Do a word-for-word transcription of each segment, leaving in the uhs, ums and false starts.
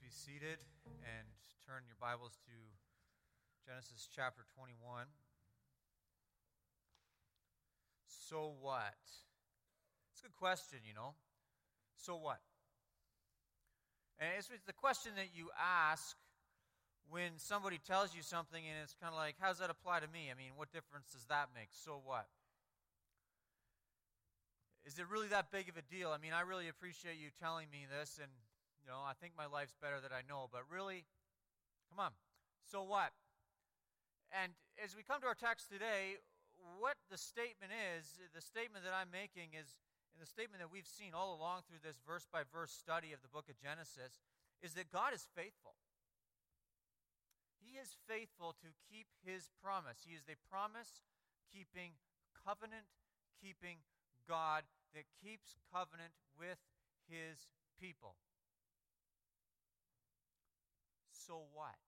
be seated and turn your Bibles to Genesis chapter twenty-one. So what? It's a good question, you know. So what? And it's the question that you ask when somebody tells you something and it's kind of like, how does that apply to me? I mean, what difference does that make? So what? Is it really that big of a deal? I mean, I really appreciate you telling me this, and, you know, I think my life's better than I know, but really, come on, so what? And as we come to our text today, what the statement is, the statement that I'm making is, and the statement that we've seen all along through this verse-by-verse study of the book of Genesis, is that God is faithful. He is faithful to keep His promise. He is the promise-keeping, covenant-keeping God that keeps covenant with His people. So what?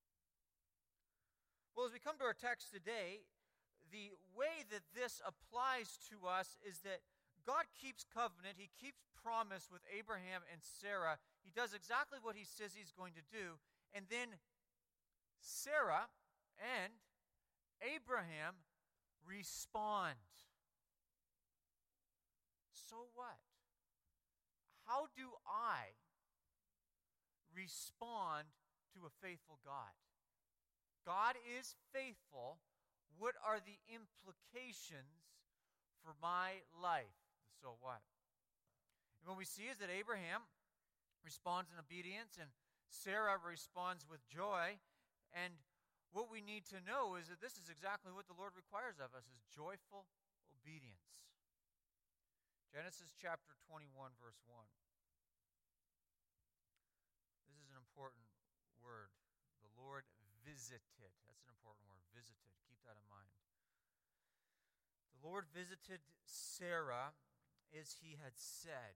Well, as we come to our text today, the way that this applies to us is that God keeps covenant. He keeps promise with Abraham and Sarah. He does exactly what He says He's going to do. And then Sarah and Abraham respond. So what? How do I respond to a faithful God? God is faithful. What are the implications for my life? So what? And what we see is that Abraham responds in obedience and Sarah responds with joy. And what we need to know is that this is exactly what the Lord requires of us, is joyful obedience. Genesis chapter twenty-one, verse one. This is an important word. The Lord visited. That's an important word, visited. Keep that in mind. The Lord visited Sarah as He had said.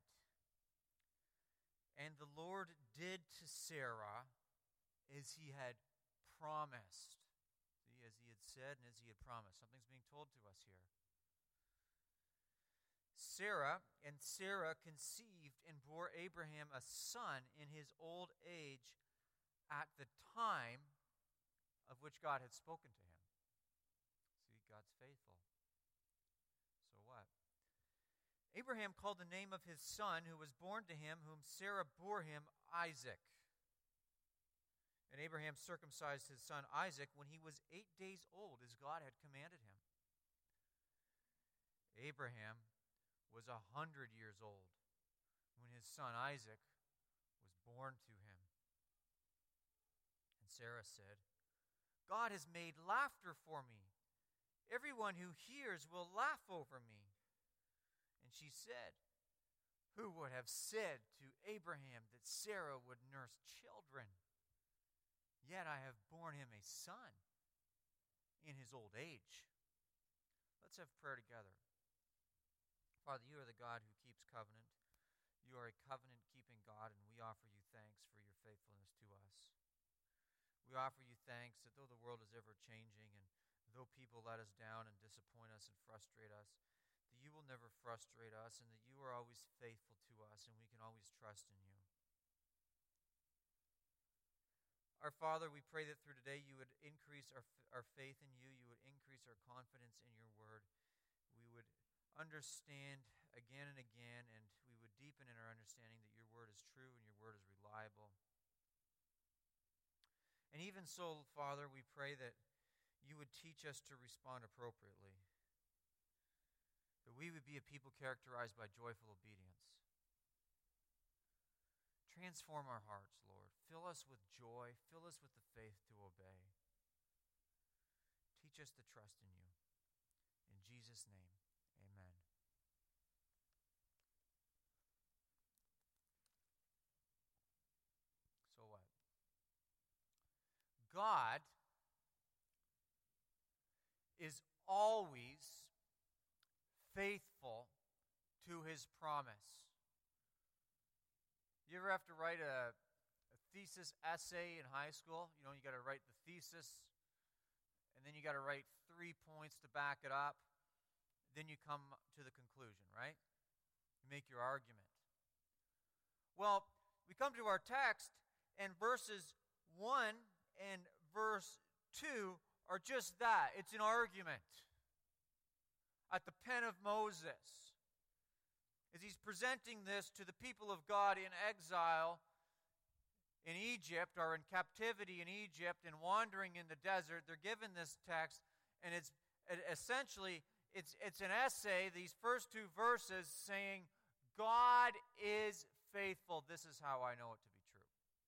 And the Lord did to Sarah as He had promised. See, as He had said and as He had promised. Something's being told to us here. Sarah, and Sarah conceived and bore Abraham a son in his old age at the time of which God had spoken to him. See, God's faithful. So what? Abraham called the name of his son who was born to him, whom Sarah bore him, Isaac. And Abraham circumcised his son Isaac when he was eight days old, as God had commanded him. Abraham was a hundred years old when his son Isaac was born to him. And Sarah said, God has made laughter for me. Everyone who hears will laugh over me. And she said, who would have said to Abraham that Sarah would nurse children? Yet I have borne him a son in his old age. Let's have prayer together. Father, you are the God who keeps covenant. You are a covenant-keeping God, and we offer you thanks for your faithfulness to us. We offer you thanks that though the world is ever-changing and though people let us down and disappoint us and frustrate us, that you will never frustrate us and that you are always faithful to us and we can always trust in you. Our Father, we pray that through today you would increase our, our faith in you, you would increase our confidence in your word. We would understand again and again, and we would deepen in our understanding that your word is true and your word is reliable. And even so, Father, we pray that you would teach us to respond appropriately, that we would be a people characterized by joyful obedience. Transform our hearts, Lord. Fill us with joy. Fill us with the faith to obey. Teach us to trust in you. In Jesus' name, amen. So what? God is always faithful to His promise. You ever have to write a, a thesis essay in high school? You know, you got to write the thesis, and then you got to write three points to back it up. Then you come to the conclusion, right? You make your argument. Well, we come to our text, And verses one and verse two are just that. It's an argument at the pen of Moses, as he's presenting this to the people of God in exile in Egypt, or in captivity in Egypt and wandering in the desert. They're given this text, and it's it, essentially, it's, it's an essay, these first two verses, saying, God is faithful. This is how I know it to be true.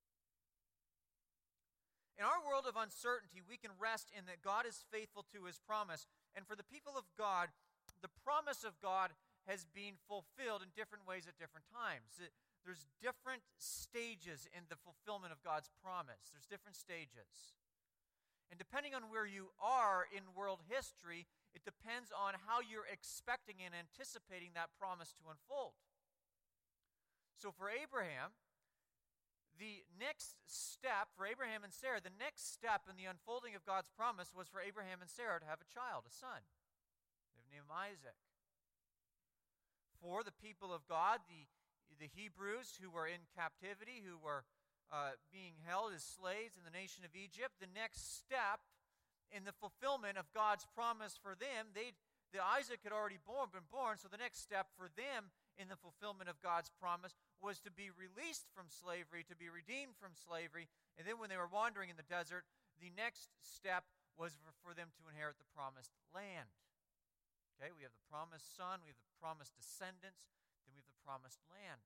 In our world of uncertainty, we can rest in that God is faithful to his promise. And for the people of God, the promise of God has been fulfilled in different ways at different times. There's different stages in the fulfillment of God's promise. There's different stages. And depending on where you are in world history, it depends on how you're expecting and anticipating that promise to unfold. So for Abraham, the next step, for Abraham and Sarah, the next step in the unfolding of God's promise was for Abraham and Sarah to have a child, a son. They've named him Isaac. For the people of God, the, the Hebrews who were in captivity, who were uh, being held as slaves in the nation of Egypt, the next step in the fulfillment of God's promise for them, they the Isaac had already born, been born, so the next step for them in the fulfillment of God's promise was to be released from slavery, to be redeemed from slavery. And then when they were wandering in the desert, the next step was for, for them to inherit the promised land. Okay, we have the promised son, we have the promised descendants, then we have the promised land.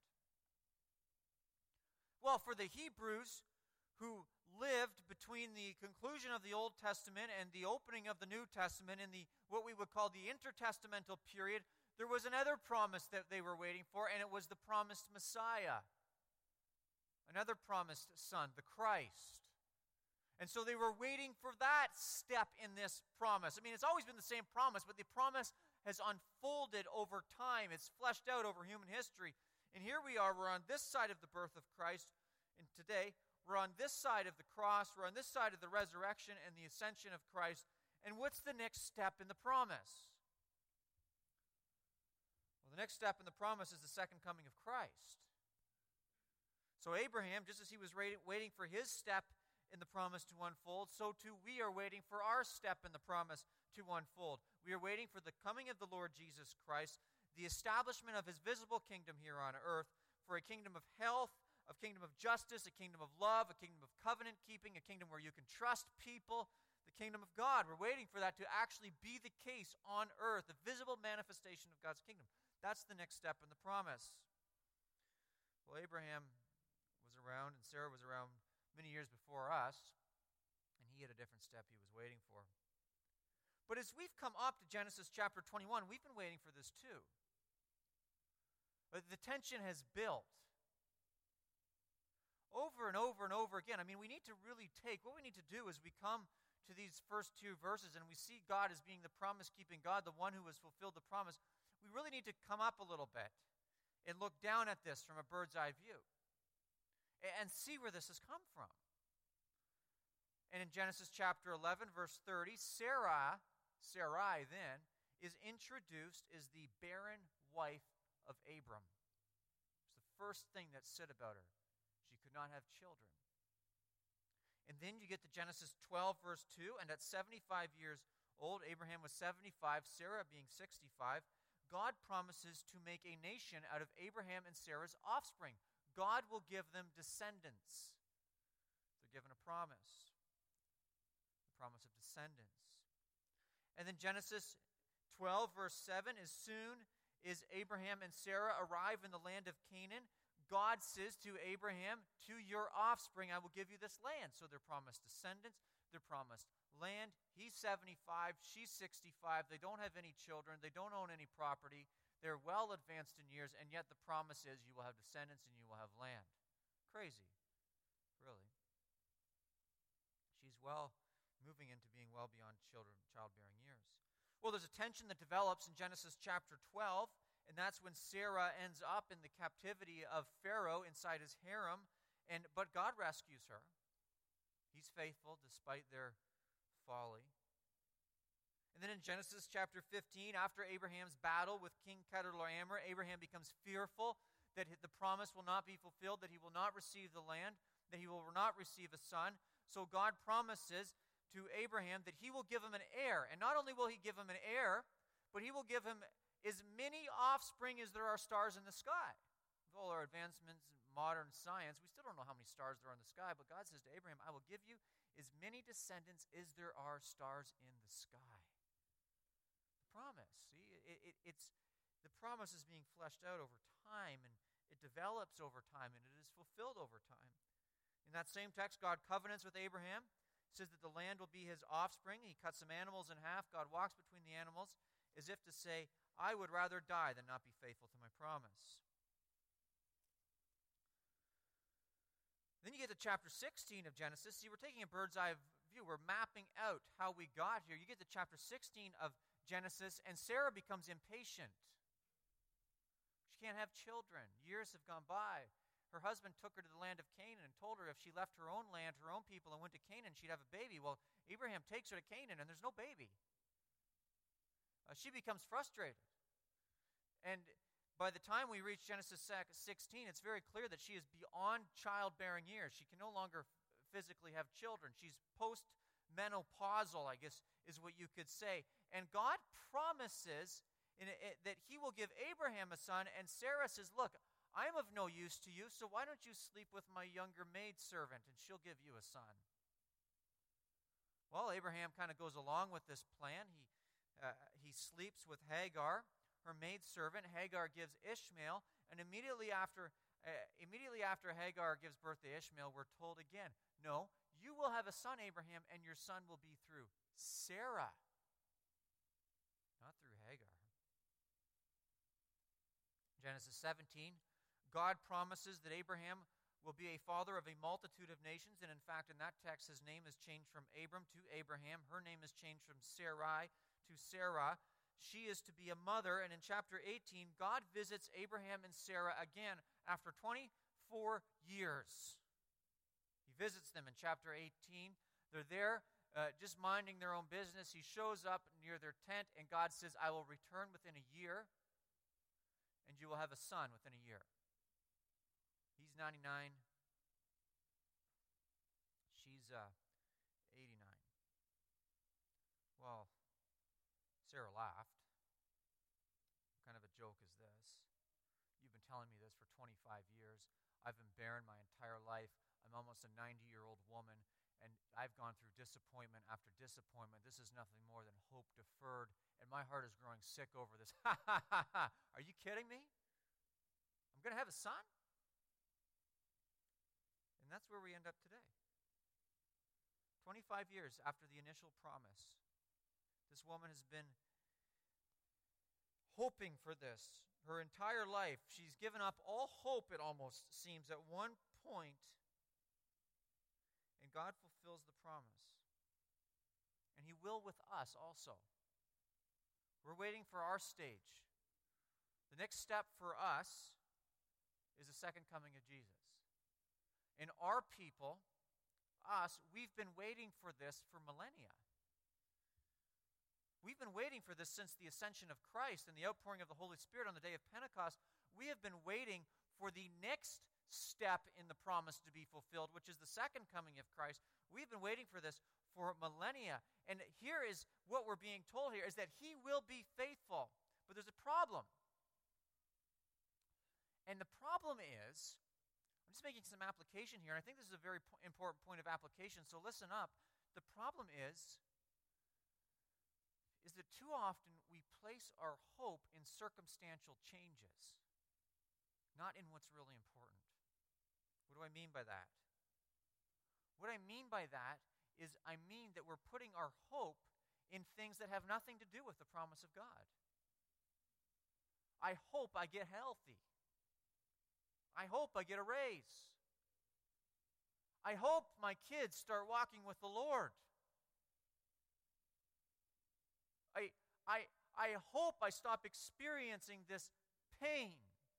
Well, for the Hebrews who lived between the conclusion of the Old Testament and the opening of the New Testament in the what we would call the intertestamental period, there was another promise that they were waiting for, and it was the promised Messiah. Another promised son, the Christ. And so they were waiting for that step in this promise. I mean, it's always been the same promise, but the promise has unfolded over time. It's fleshed out over human history. And here we are, we're on this side of the birth of Christ, and today we're on this side of the cross, we're on this side of the resurrection and the ascension of Christ. And what's the next step in the promise? Well, the next step in the promise is the second coming of Christ. So Abraham, just as he was waiting for his step in the promise to unfold, so too we are waiting for our step in the promise to unfold. We are waiting for the coming of the Lord Jesus Christ, the establishment of his visible kingdom here on earth, for a kingdom of health, a kingdom of justice, a kingdom of love, a kingdom of covenant keeping, a kingdom where you can trust people, the kingdom of God. We're waiting for that to actually be the case on earth, the visible manifestation of God's kingdom. That's the next step in the promise. Well, Abraham was around and Sarah was around many years before us, and he had a different step he was waiting for. But as we've come up to Genesis chapter twenty-one, we've been waiting for this too. But the tension has built over and over and over again. I mean, we need to really take, what we need to do is we come to these first two verses and we see God as being the promise-keeping God, the one who has fulfilled the promise. We really need to come up a little bit and look down at this from a bird's eye view and see where this has come from. And in Genesis chapter eleven, verse thirty, Sarah, Sarai then, is introduced as the barren wife of Abram. It's the first thing that's said about her. She could not have children. And then you get to Genesis twelve, verse two, and at seventy-five years old, Abraham was seventy-five, Sarah being sixty-five, God promises to make a nation out of Abraham and Sarah's offspring. God will give them descendants. They're given a promise. The promise of descendants. And then Genesis twelve, verse seven, as soon as Abraham and Sarah arrive in the land of Canaan, God says to Abraham, to your offspring I will give you this land. So they're promised descendants, they're promised land. He's seventy-five, she's sixty-five. They don't have any children, they don't own any property. They're well advanced in years, and yet the promise is you will have descendants and you will have land. Crazy, really. She's well moving into being well beyond children, childbearing years. Well, there's a tension that develops in Genesis chapter twelve, and that's when Sarah ends up in the captivity of Pharaoh inside his harem, and but God rescues her. He's faithful despite their folly. And then in Genesis chapter fifteen, after Abraham's battle with King Chedorlaomer, Abraham becomes fearful that the promise will not be fulfilled, that he will not receive the land. that he will not receive a son. So God promises to Abraham that he will give him an heir. And not only will he give him an heir, but he will give him as many offspring as there are stars in the sky. With all our advancements in modern science, we still don't know how many stars there are in the sky, but God says to Abraham, I will give you as many descendants as there are stars in the sky. The promise, see, it, it, it's the promise is being fleshed out over time, and it develops over time, and it is fulfilled over time. In that same text, God covenants with Abraham. He says that the land will be his offspring. He cuts some animals in half. God walks between the animals as if to say, I would rather die than not be faithful to my promise. Then you get to chapter sixteen of Genesis. See, we're taking a bird's eye view. We're mapping out how we got here. You get to chapter sixteen of Genesis, and Sarah becomes impatient. She can't have children. Years have gone by. Her husband took her to the land of Canaan and told her if she left her own land, her own people, and went to Canaan, she'd have a baby. Well, Abraham takes her to Canaan, and there's no baby. Uh, she becomes frustrated. And by the time we reach Genesis sixteen, it's very clear that she is beyond childbearing years. She can no longer physically have children. She's post-menopausal, I guess, is what you could say. And God promises in it, that he will give Abraham a son, and Sarah says, look, I'm of no use to you, so why don't you sleep with my younger maidservant, and she'll give you a son. Well, Abraham kind of goes along with this plan. He, uh, he sleeps with Hagar, her maidservant. Hagar gives Ishmael, and immediately after, uh, immediately after Hagar gives birth to Ishmael, we're told again, no, you will have a son, Abraham, and your son will be through Sarah, not through Hagar. Genesis seventeen, God promises that Abraham will be a father of a multitude of nations, and in fact, in that text, his name is changed from Abram to Abraham. Her name is changed from Sarai to Sarah. She is to be a mother, and in chapter eighteen, God visits Abraham and Sarah again after twenty-four years. He visits them in chapter eighteen. They're there uh, just minding their own business. He shows up near their tent, and God says, I will return within a year, and you will have a son within a year. He's ninety-nine. She's uh, eighty-nine. Well, Sarah laughed. What kind of a joke is this? You've been telling me this for twenty-five years. I've been barren my entire life. I'm almost a ninety-year-old woman, and I've gone through disappointment after disappointment. This is nothing more than hope deferred, and my heart is growing sick over this. Ha, ha, ha, ha. Are you kidding me? I'm going to have a son? And that's where we end up today. twenty-five years after the initial promise, this woman has been hoping for this her entire life. She's given up all hope, it almost seems, at one point, and God fulfills the promise. And he will with us also. We're waiting for our stage. The next step for us is the second coming of Jesus. In our people, us, we've been waiting for this for millennia. We've been waiting for this since the ascension of Christ and the outpouring of the Holy Spirit on the day of Pentecost. We have been waiting for the next step in the promise to be fulfilled, which is the second coming of Christ. We've been waiting for this for millennia. And here is what we're being told here, is that he will be faithful. But there's a problem. And the problem is, I'm just making some application here, and I think this is a very po- important point of application, so listen up. The problem is, is that too often we place our hope in circumstantial changes, not in what's really important. What do I mean by that? What I mean by that is I mean that we're putting our hope in things that have nothing to do with the promise of God. I hope I get healthy. I hope I get a raise. I hope my kids start walking with the Lord. I, I, I hope I stop experiencing this pain.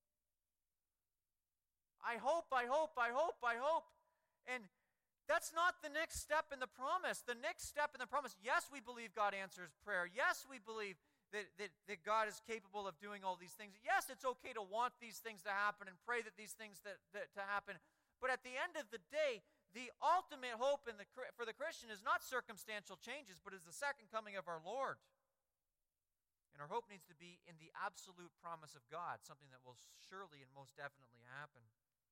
I hope, I hope, I hope, I hope. And that's not the next step in the promise. The next step in the promise, yes, we believe God answers prayer. Yes, we believe that, that, that God is capable of doing all these things. Yes, it's okay to want these things to happen and pray that these things that, that to happen. But at the end of the day, the ultimate hope in the, for the Christian is not circumstantial changes, but is the second coming of our Lord. And our hope needs to be in the absolute promise of God, something that will surely and most definitely happen.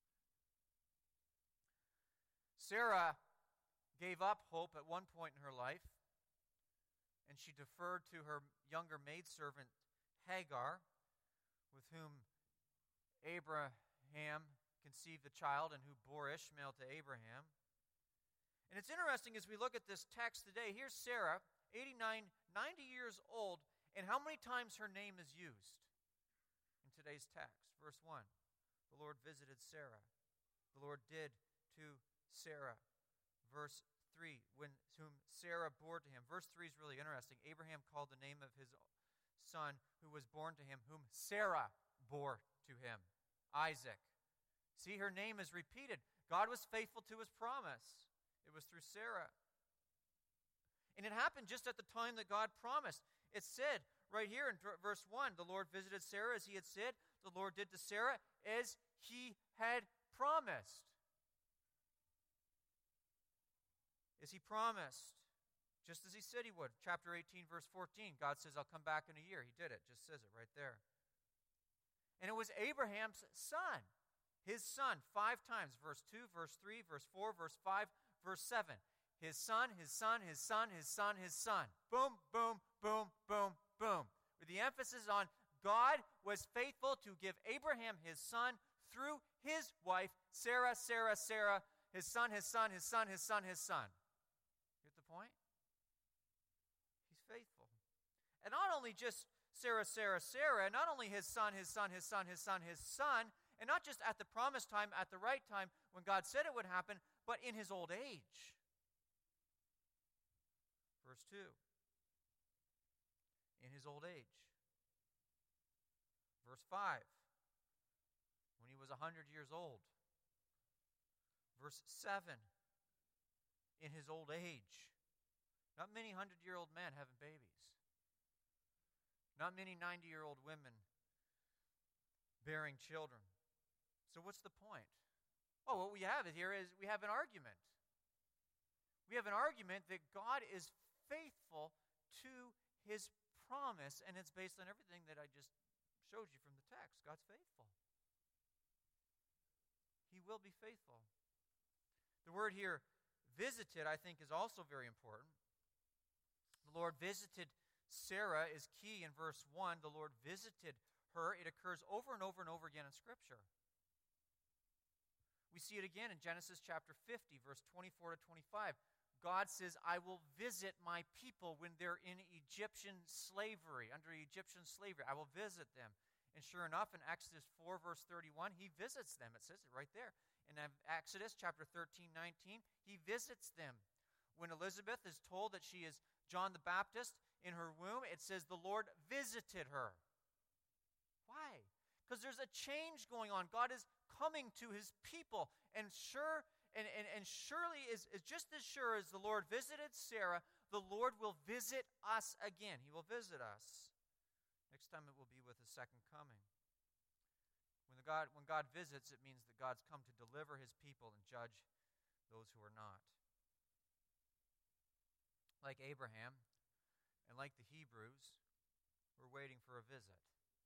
Sarah gave up hope at one point in her life, and she deferred to her younger maidservant Hagar, with whom Abraham conceived the child and who bore Ishmael to Abraham. And it's interesting as we look at this text today. Here's Sarah, eighty-nine, ninety years old, and how many times her name is used in today's text? Verse one, the Lord visited Sarah. The Lord did to Sarah. Verse three, when whom Sarah bore to him. Verse three is really interesting. Abraham called the name of his son who was born to him, whom Sarah bore to him, Isaac. See, her name is repeated. God was faithful to his promise. It was through Sarah. And it happened just at the time that God promised. It said right here in verse one, the Lord visited Sarah as he had said. The Lord did to Sarah as he had promised. As he promised. Just as he said he would. Chapter eighteen, verse fourteen, God says, I'll come back in a year. He did it. Just says it right there. And it was Abraham's son. His son, five times. Verse two, verse three, verse four, verse five, verse seven. His son, his son, his son, his son, his son. Boom, boom, boom, boom, boom. With the emphasis on God was faithful to give Abraham his son through his wife, Sarah, Sarah, Sarah, his son, his son, his son, his son, his son. You get the point? He's faithful. And not only just Sarah, Sarah, Sarah, not only his son, his son, his son, his son, his son, and not just at the promised time, at the right time, when God said it would happen, but in his old age. Verse two. In his old age. Verse five. When he was one hundred years old. Verse seven. In his old age. Not many hundred-year-old men having babies. Not many ninety-year-old women bearing children. So what's the point? Well, what we have here is we have an argument. We have an argument that God is faithful to his promise, and it's based on everything that I just showed you from the text. God's faithful. He will be faithful. The word here, visited, I think is also very important. The Lord visited Sarah is key in verse one. The Lord visited her. It occurs over and over and over again in Scripture. We see it again in Genesis chapter fifty, verse twenty-four to twenty-five. God says, I will visit my people when they're in Egyptian slavery, under Egyptian slavery. I will visit them. And sure enough, in Exodus four, verse thirty-one, he visits them. It says it right there. In Exodus chapter thirteen, nineteen, he visits them. When Elizabeth is told that she is John the Baptist in her womb, it says the Lord visited her. Why? Because there's a change going on. God is coming to his people. And sure, and, and, and surely is, is just as sure as the Lord visited Sarah, the Lord will visit us again. He will visit us. Next time it will be with his second coming. When, the God, when God visits, it means that God's come to deliver his people and judge those who are not. Like Abraham and like the Hebrews, we're waiting for a visit.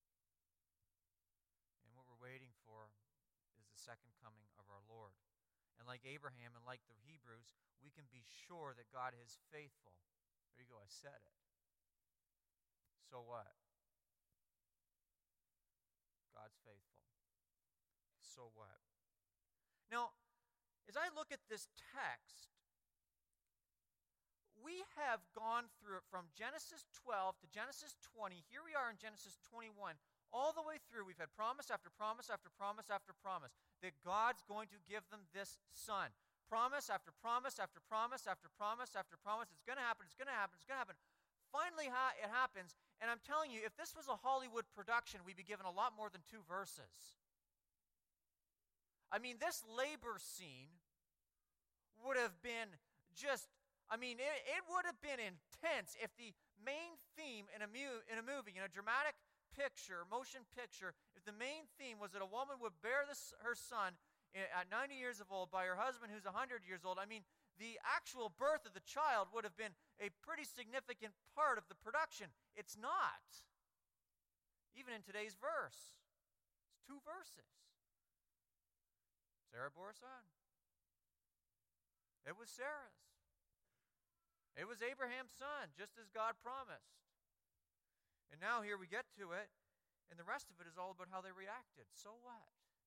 And what we're waiting for is the second coming of our Lord. And like Abraham and like the Hebrews, we can be sure that God is faithful. There you go, I said it. So what? God's faithful. So what? Now, as I look at this text, we have gone through it from Genesis twelve to Genesis twenty. Here we are in Genesis twenty-one. All the way through, we've had promise after promise after promise after promise that God's going to give them this son. Promise after promise after promise after promise after promise. It's going to happen, it's going to happen, it's going to happen. Finally, it happens, and I'm telling you, if this was a Hollywood production, we'd be given a lot more than two verses. I mean, this labor scene would have been just, I mean, it, it would have been intense if the main theme in a, mu- in a movie, in a dramatic picture, motion picture, if the main theme was that a woman would bear this, her son at ninety years of old by her husband who's one hundred years old. I mean, the actual birth of the child would have been a pretty significant part of the production. It's not. Even in today's verse. It's two verses. Sarah bore a son. It was Sarah's. It was Abraham's son, just as God promised. And now here we get to it, and the rest of it is all about how they reacted. So what?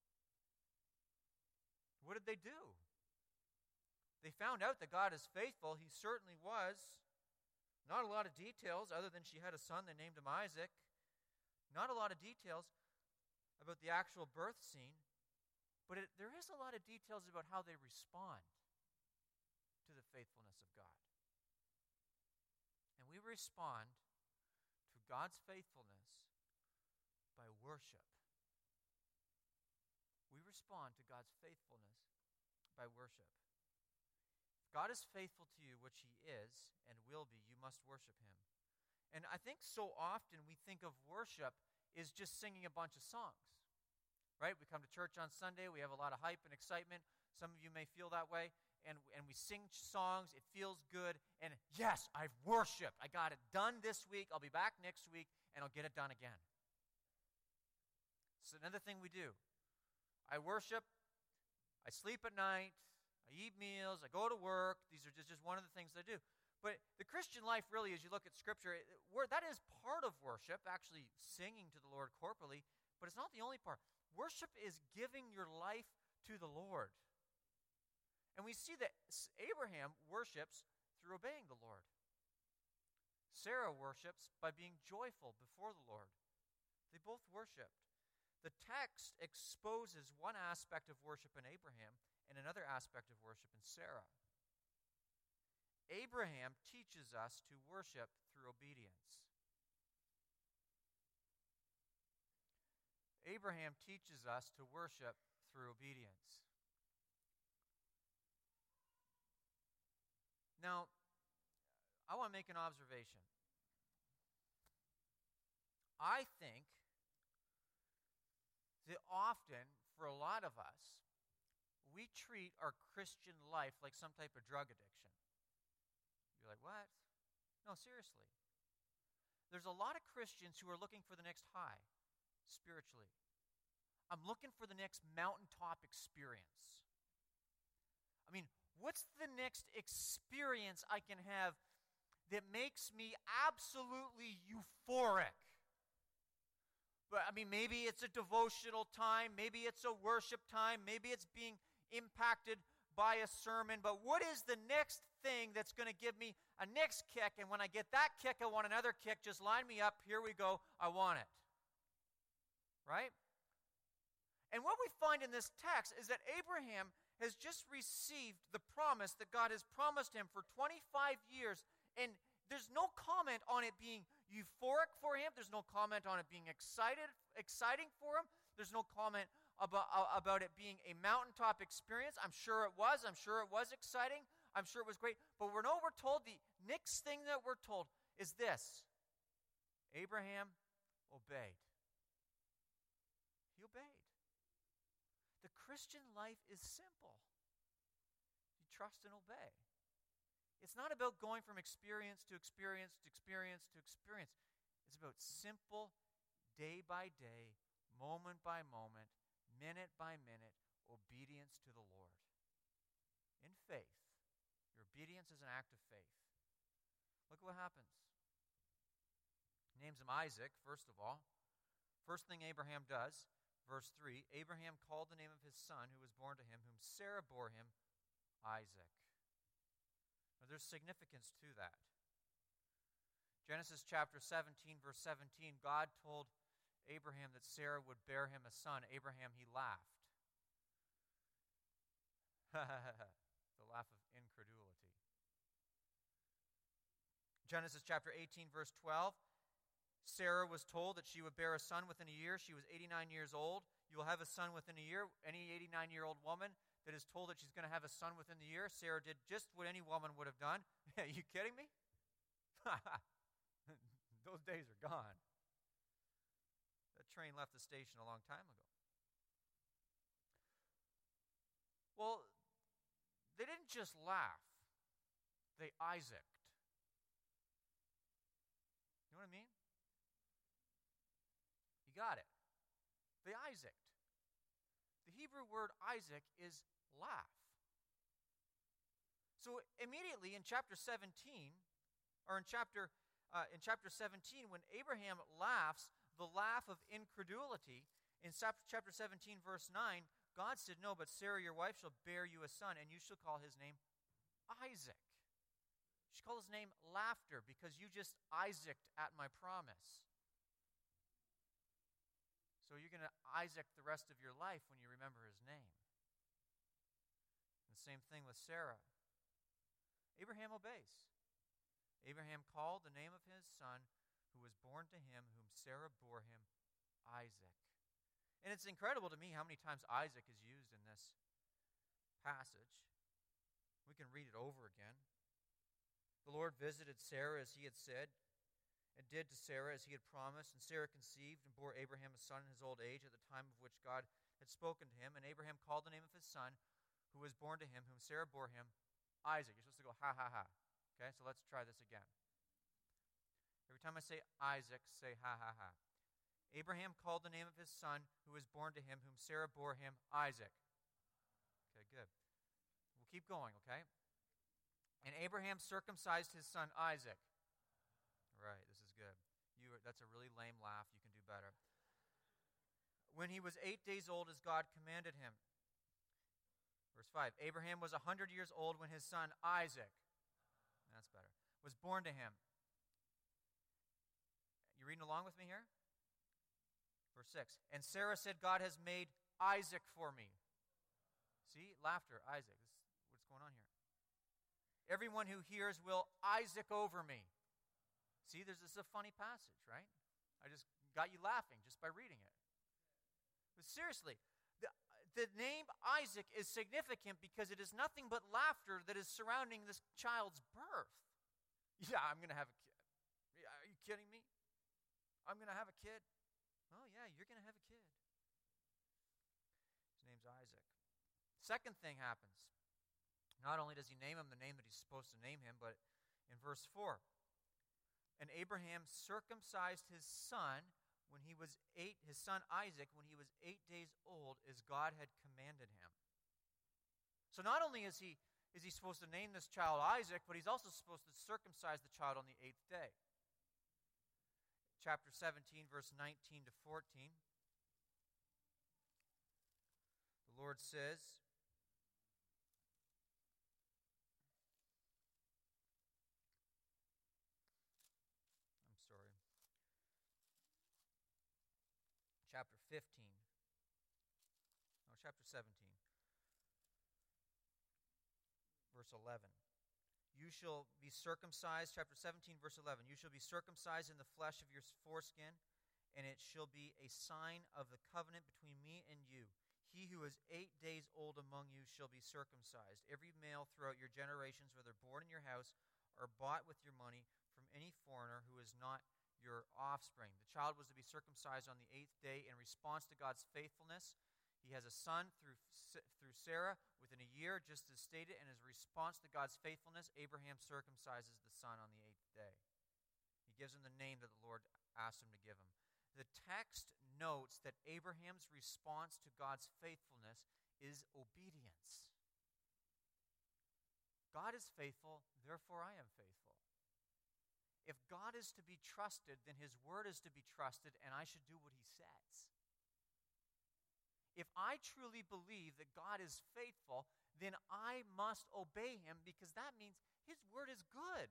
What did they do? They found out that God is faithful. He certainly was. Not a lot of details other than she had a son. They named him Isaac. Not a lot of details about the actual birth scene. But it, there is a lot of details about how they respond to the faithfulness of God. And we respond to God's faithfulness by worship. We respond to God's faithfulness by worship. If God is faithful to you, which he is and will be, you must worship him. And I think so often we think of worship as just singing a bunch of songs. Right? We come to church on Sunday, we have a lot of hype and excitement. Some of you may feel that way. And, and we sing songs, it feels good, and yes, I've worshiped. I got it done this week, I'll be back next week, and I'll get it done again. It's another thing we do. I worship, I sleep at night, I eat meals, I go to work. These are just, just one of the things I do. But the Christian life really, as you look at Scripture, it, that is part of worship, actually singing to the Lord corporately, but it's not the only part. Worship is giving your life to the Lord. And we see that Abraham worships through obeying the Lord. Sarah worships by being joyful before the Lord. They both worshipped. The text exposes one aspect of worship in Abraham and another aspect of worship in Sarah. Abraham teaches us to worship through obedience. Abraham teaches us to worship through obedience. Now, I want to make an observation. I think that often, for a lot of us, we treat our Christian life like some type of drug addiction. You're like, what? No, seriously. There's a lot of Christians who are looking for the next high, spiritually. I'm looking for the next mountaintop experience. I mean, what's the next experience I can have that makes me absolutely euphoric? But I mean, maybe it's a devotional time, maybe it's a worship time, maybe it's being impacted by a sermon, but what is the next thing that's going to give me a next kick? And when I get that kick, I want another kick. Just line me up. Here we go. I want it. Right? And what we find in this text is that Abraham has just received the promise that God has promised him for twenty-five years, and there's no comment on it being euphoric for him. There's no comment on it being excited, exciting for him. There's no comment about, uh, about it being a mountaintop experience. I'm sure it was. I'm sure it was exciting. I'm sure it was great. But we're no, we're told the next thing that we're told is this. Abraham obeyed. He obeyed. The Christian life is simple. You trust and obey. It's not about going from experience to experience to experience to experience. It's about simple, day by day, moment by moment, minute by minute, obedience to the Lord. In faith. Your obedience is an act of faith. Look at what happens. He names him Isaac, first of all. First thing Abraham does, verse three, Abraham called the name of his son who was born to him, whom Sarah bore him, Isaac. Now, there's significance to that. Genesis chapter seventeen, verse seventeen, God told Abraham that Sarah would bear him a son. Abraham, he laughed. The laugh of incredulity. Genesis chapter eighteen, verse twelve, Sarah was told that she would bear a son within a year. She was eighty-nine years old. You will have a son within a year. Any eighty-nine-year-old woman that is told that she's going to have a son within the year, Sarah did just what any woman would have done. Are you kidding me? Those days are gone. That train left the station a long time ago. Well, they didn't just laugh. They Isaaced. You know what I mean? You got it. They Isaaced. The Hebrew word Isaac is laugh. So immediately in chapter seventeen, or in chapter uh, in chapter seventeen, when Abraham laughs, the laugh of incredulity, in chapter seventeen, verse nine, God said, "No, but Sarah, your wife, shall bear you a son, and you shall call his name Isaac." You should call his name Laughter, because you just Isaaced at my promise. So you're going to Isaac the rest of your life when you remember his name. And the same thing with Sarah. Abraham obeys. Abraham called the name of his son, who was born to him, whom Sarah bore him, Isaac. And it's incredible to me how many times Isaac is used in this passage. We can read it over again. The Lord visited Sarah as he had said, and did to Sarah as he had promised. And Sarah conceived and bore Abraham a son in his old age, at the time of which God had spoken to him. And Abraham called the name of his son, who was born to him, whom Sarah bore him, Isaac. You're supposed to go, ha, ha, ha. Okay, so let's try this again. Every time I say Isaac, say ha, ha, ha. Abraham called the name of his son, who was born to him, whom Sarah bore him, Isaac. Okay, good. We'll keep going, okay? And Abraham circumcised his son Isaac. Right, this is good. You, that's a really lame laugh. You can do better. When he was eight days old, as God commanded him. Verse five, Abraham was a hundred years old when his son Isaac, that's better, was born to him. You reading along with me here? Verse six, and Sarah said, God has made Isaac for me. See, laughter, Isaac. This is what's going on here. Everyone who hears will Isaac over me. See, there's this is a funny passage, right? I just got you laughing just by reading it. But seriously, the, the name Isaac is significant because it is nothing but laughter that is surrounding this child's birth. Yeah, I'm going to have a kid. Yeah, are you kidding me? I'm going to have a kid. Oh, yeah, you're going to have a kid. His name's Isaac. Second thing happens. Not only does he name him the name that he's supposed to name him, but in verse four, and Abraham circumcised his son when he was eight, his son Isaac, when he was eight days old, as God had commanded him. So not only is he is he supposed to name this child Isaac, but he's also supposed to circumcise the child on the eighth day. Chapter seventeen, verse nineteen to fourteen. The Lord says, chapter fifteen. No, chapter seventeen. Verse eleven. You shall be circumcised, chapter seventeen, verse eleven. You shall be circumcised in the flesh of your foreskin, and it shall be a sign of the covenant between me and you. He who is eight days old among you shall be circumcised. Every male throughout your generations, whether born in your house or bought with your money from any foreigner who is not your offspring. The child was to be circumcised on the eighth day in response to God's faithfulness. He has a son through through Sarah within a year, just as stated, and as a response to God's faithfulness, Abraham circumcises the son on the eighth day. He gives him the name that the Lord asked him to give him. The text notes that Abraham's response to God's faithfulness is obedience. God is faithful, therefore I am faithful. If God is to be trusted, then his word is to be trusted, and I should do what he says. If I truly believe that God is faithful, then I must obey him, because that means his word is good.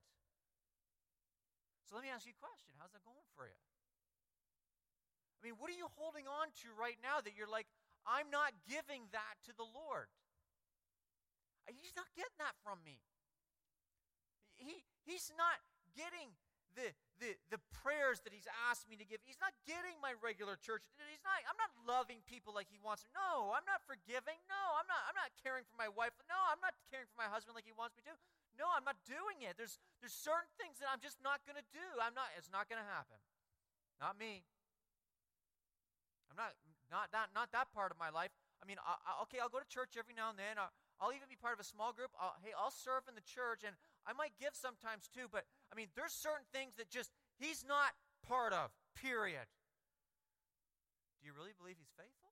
So let me ask you a question. How's that going for you? I mean, what are you holding on to right now that you're like, I'm not giving that to the Lord? He's not getting that from me. He, he's not getting the, the, the prayers that he's asked me to give. He's not getting my regular church. He's not, I'm not loving people like he wants to. No, I'm not forgiving. No, I'm not, I'm not caring for my wife. No, I'm not caring for my husband like he wants me to. No, I'm not doing it. There's, there's certain things that I'm just not going to do. I'm not, it's not going to happen. Not me. I'm not, not, not, not that part of my life. I mean, I, I, okay, I'll go to church every now and then. I'll, I'll even be part of a small group. I'll, hey, I'll serve in the church, and I might give sometimes too, but, I mean, there's certain things that just he's not part of, period. Do you really believe he's faithful?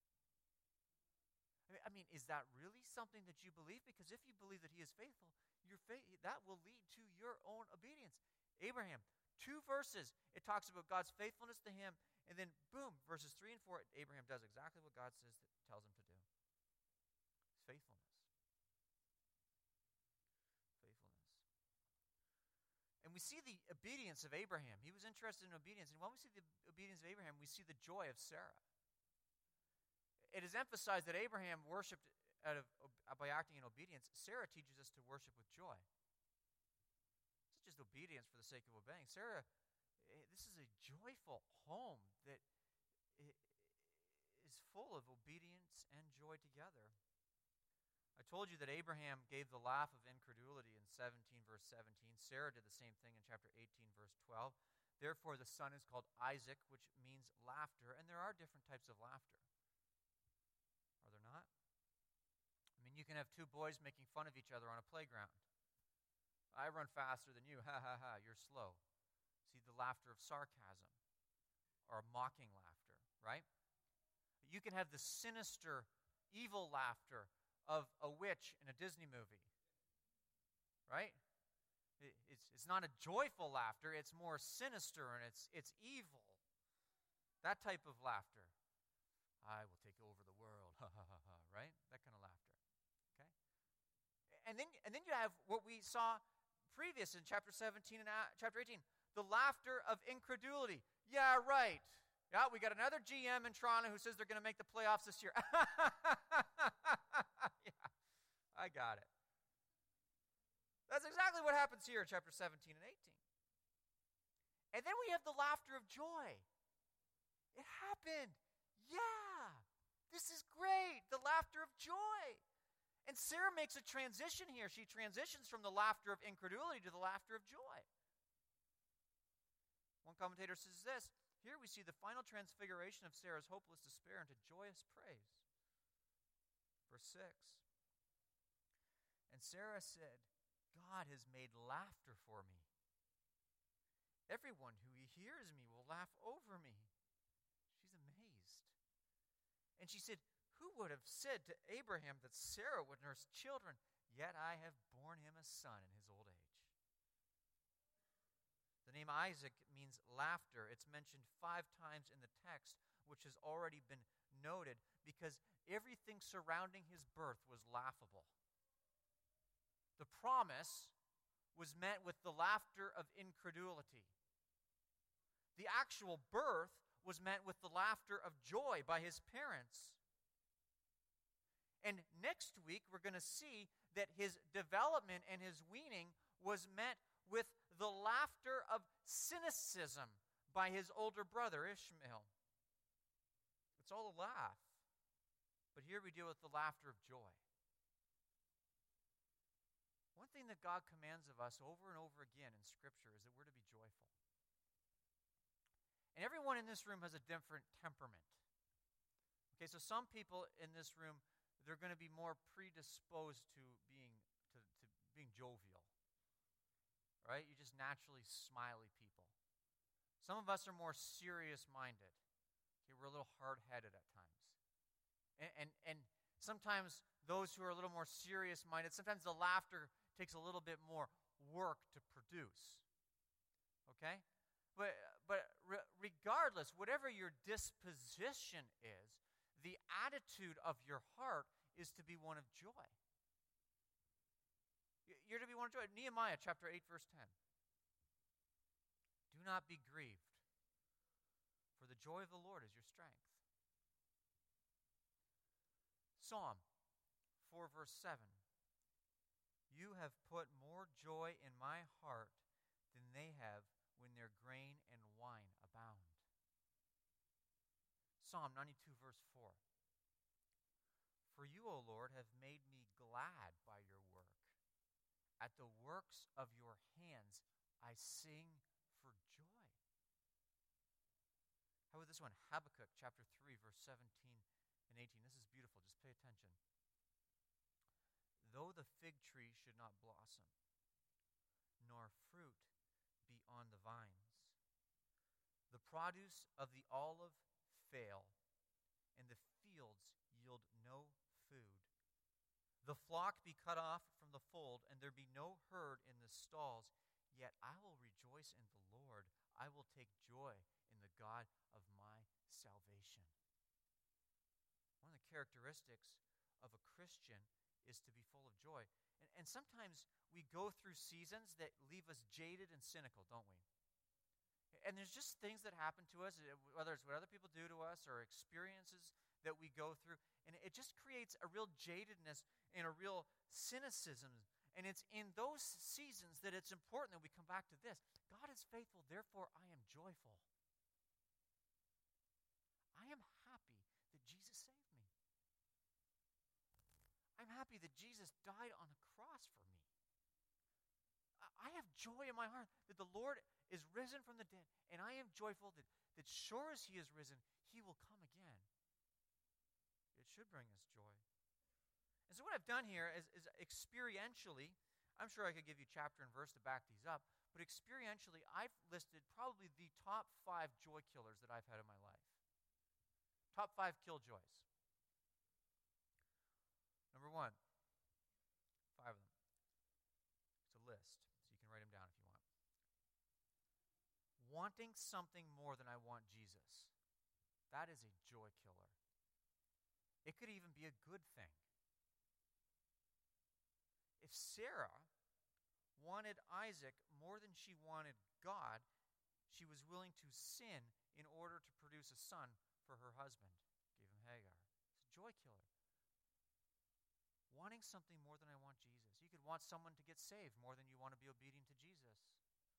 I mean, I mean, is that really something that you believe? Because if you believe that he is faithful, your faith, that will lead to your own obedience. Abraham, two verses, it talks about God's faithfulness to him, and then, boom, verses three and four, Abraham does exactly what God says that tells him to do. It's faithfulness. Faithfulness. And we see the obedience of Abraham. He was interested in obedience. And when we see the obedience of Abraham, we see the joy of Sarah. It is emphasized that Abraham worshipped out of, by acting in obedience. Sarah teaches us to worship with joy. It's not just obedience for the sake of obeying. Sarah, this is a joyful home that is full of obedience and joy together. I told you that Abraham gave the laugh of incredulity in seventeen, verse seventeen. Sarah did the same thing in chapter eighteen, verse twelve. Therefore, the son is called Isaac, which means laughter. And there are different types of laughter. Are there not? I mean, you can have two boys making fun of each other on a playground. I run faster than you. Ha, ha, ha. You're slow. See, the laughter of sarcasm or mocking laughter, right? You can have the sinister, evil laughter of a witch in a Disney movie, right? It's, it's not a joyful laughter. It's more sinister and it's, it's evil. That type of laughter. I will take over the world, ha, ha, ha, ha, right? That kind of laughter, okay? And then, and then you have what we saw previous in chapter seventeen and uh, chapter eighteen, the laughter of incredulity. Yeah, right. Yeah, we got another G M in Toronto who says they're going to make the playoffs this year. Yeah, I got it. That's exactly what happens here in chapter seventeen and eighteen. And then we have the laughter of joy. It happened. Yeah, this is great. The laughter of joy. And Sarah makes a transition here. She transitions from the laughter of incredulity to the laughter of joy. One commentator says this, here we see the final transfiguration of Sarah's hopeless despair into joyous praise. Verse six. And Sarah said, God has made laughter for me. Everyone who hears me will laugh over me. She's amazed. And she said, who would have said to Abraham that Sarah would nurse children? Yet I have borne him a son in his old age. The name Isaac means laughter. It's mentioned five times in the text, which has already been noted, because everything surrounding his birth was laughable. The promise was met with the laughter of incredulity. The actual birth was met with the laughter of joy by his parents. And next week, we're going to see that his development and his weaning was met with the laughter of cynicism by his older brother, Ishmael. It's all a laugh. But here we deal with the laughter of joy. One thing that God commands of us over and over again in Scripture is that we're to be joyful. And everyone in this room has a different temperament. Okay, so some people in this room, they're going to be more predisposed to being to, to being jovial. Right? You're just naturally smiley people. Some of us are more serious-minded. Okay, we're a little hard-headed at times. And, and, and sometimes those who are a little more serious-minded, sometimes the laughter takes a little bit more work to produce. Okay? But, but re- regardless, whatever your disposition is, the attitude of your heart is to be one of joy. You're to be one of joy. Nehemiah chapter eight, verse ten. Do not be grieved, for the joy of the Lord is your strength. Psalm four, verse seven. You have put more joy in my heart than they have when their grain and wine abound. Psalm ninety-two, verse four. For you, O Lord, have made me glad by your work. At the works of your hands I sing for joy. How about this one? Habakkuk chapter three, verse seventeen and eighteen. This is beautiful. Just pay attention. Though the fig tree should not blossom, nor fruit be on the vines, the produce of the olive fail, and the fields yield no food. The flock be cut off from the fold, and there be no herd in the stalls. Yet I will rejoice in the Lord. I will take joy in the God of my salvation. One of the characteristics of a Christian is to be full of joy. And, and sometimes we go through seasons that leave us jaded and cynical, don't we? And there's just things that happen to us, whether it's what other people do to us or experiences that we go through, and it just creates a real jadedness and a real cynicism. And it's in those seasons that it's important that we come back to this. God is faithful, therefore I am joyful. I am happy that Jesus saved me. I'm happy that Jesus died on the cross for me. I have joy in my heart that the Lord is risen from the dead, and I am joyful that, that sure as he is risen, he will come again. It should bring us joy. And so what I've done here is, is experientially, I'm sure I could give you chapter and verse to back these up, but experientially, I've listed probably the top five joy killers that I've had in my life. Top five killjoys. Number one, five of them. It's a list, so you can write them down if you want. Wanting something more than I want Jesus. That is a joy killer. It could even be a good thing. If Sarah wanted Isaac more than she wanted God, she was willing to sin in order to produce a son for her husband. Gave him Hagar. It's a joy killer. Wanting something more than I want Jesus. You could want someone to get saved more than you want to be obedient to Jesus.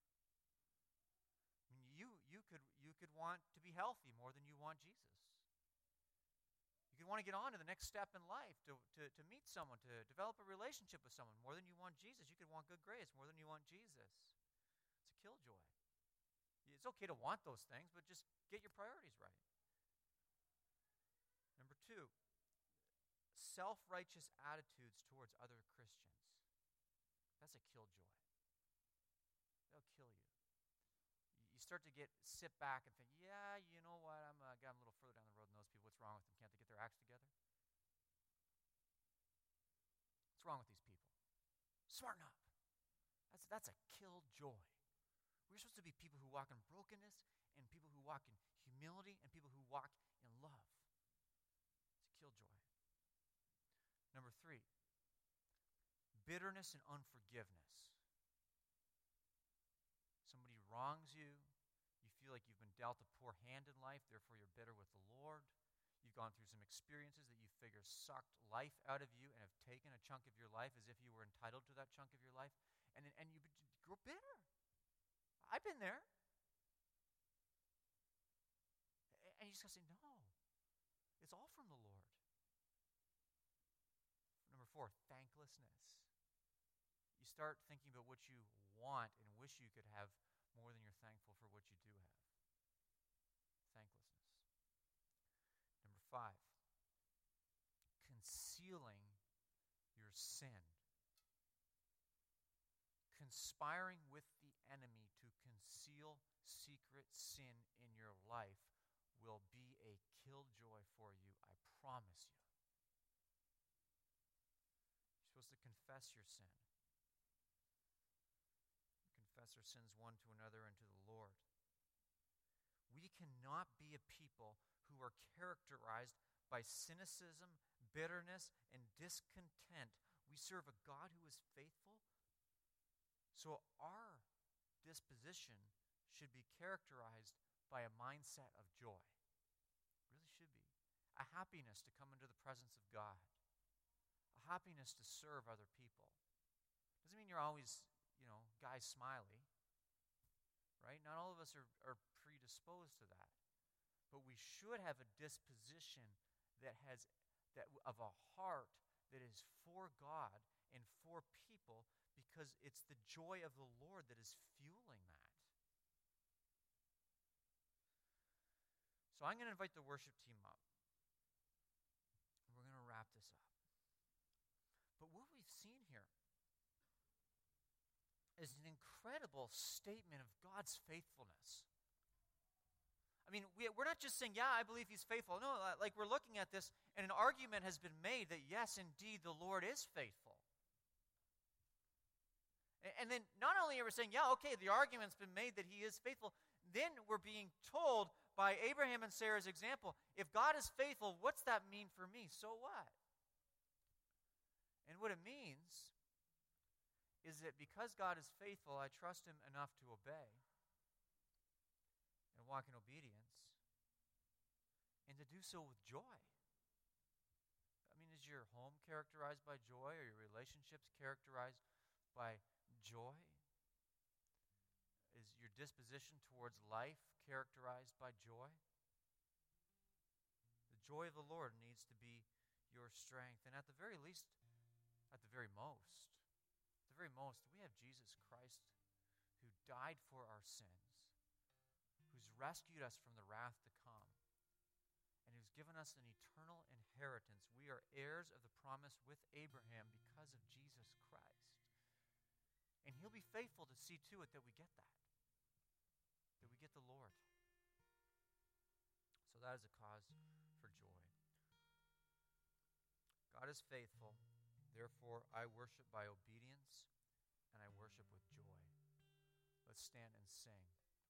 I mean, you, you, could, you could want to be healthy more than you want Jesus. You could want to get on to the next step in life, to, to, to meet someone, to develop a relationship with someone more than you want Jesus. You could want good grades more than you want Jesus. It's a killjoy. It's okay to want those things, but just get your priorities right. Number two, self-righteous attitudes towards other Christians. That's a killjoy. They'll kill you. You start to get sit back and think, yeah, you know what, I'm, uh, I'm a little further down the road than those people. What's wrong with them? Can't they get their acts together? What's wrong with these people? Smarten up. That's, that's a killjoy. We're supposed to be people who walk in brokenness and people who walk in humility and people who walk in love. It's a killjoy. Number three, bitterness and unforgiveness. Somebody wrongs you. You feel like you've been dealt a poor hand in life, therefore you're bitter with the Lord. You've gone through some experiences that you figure sucked life out of you and have taken a chunk of your life as if you were entitled to that chunk of your life, and, and you grow bitter. I've been there. And you just got to say, no, it's all from the Lord. Number four, thanklessness. You start thinking about what you want and wish you could have more than you're thankful for what you do have. Thanklessness. Number five, concealing your sin. Conspiring with the enemy to conceal secret sin in your life will be a killjoy for you, I promise you. You're supposed to confess your sin. Confess our sins one to another and to the Lord. We cannot be a people who are characterized by cynicism, bitterness, and discontent. We serve a God who is faithful, so our disposition should be characterized by a mindset of joy. It really should be. A happiness to come into the presence of God. A happiness to serve other people. Doesn't mean you're always, you know, guy smiley, right? Not all of us are, are predisposed to that. But we should have a disposition that has, that of a heart that is for God and for people, because it's the joy of the Lord that is fueling that. So I'm going to invite the worship team up. is an incredible statement of God's faithfulness. I mean, we, we're not just saying, yeah, I believe he's faithful. No, like we're looking at this, and an argument has been made that, yes, indeed, the Lord is faithful. And, and then not only are we saying, yeah, okay, the argument's been made that he is faithful, then we're being told by Abraham and Sarah's example, if God is faithful, what's that mean for me? So what? And what it means is that because God is faithful, I trust him enough to obey and walk in obedience, and to do so with joy. I mean, is your home characterized by joy? Are your relationships characterized by joy? Is your disposition towards life characterized by joy? The joy of the Lord needs to be your strength. And at the very least, at the very most, at the very most, we have Jesus Christ who died for our sins, who's rescued us from the wrath to come, and who's given us an eternal inheritance. We are heirs of the promise with Abraham because of Jesus Christ. And he'll be faithful to see to it that we get that, that we get the Lord. So that is a cause for joy. God is faithful, therefore I worship by obedience, and I worship with joy. Let's stand and sing.